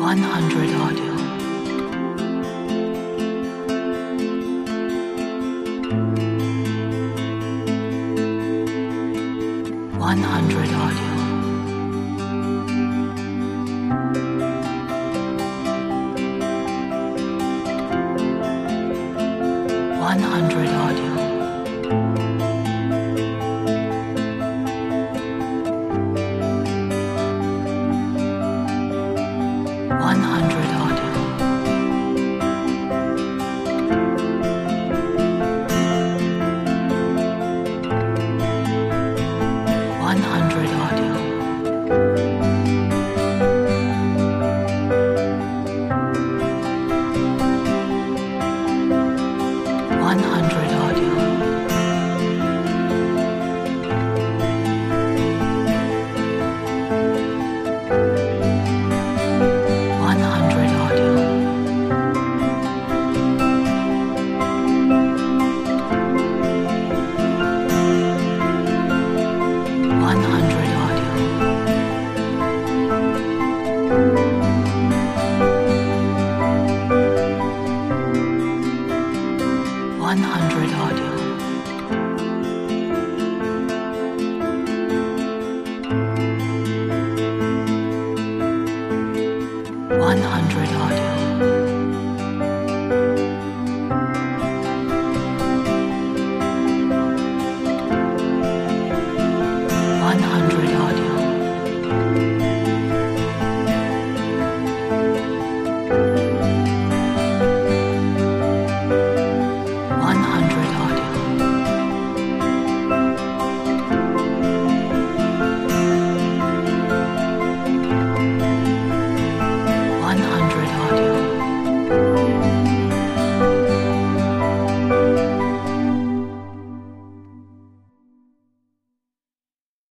100 audio. 100 audio. 100 audio. 100 audio. 100 audio. 100 audio. 100 audio. 100 audio. 100 audio. 100 audio. 100 audio. 100 audio. 100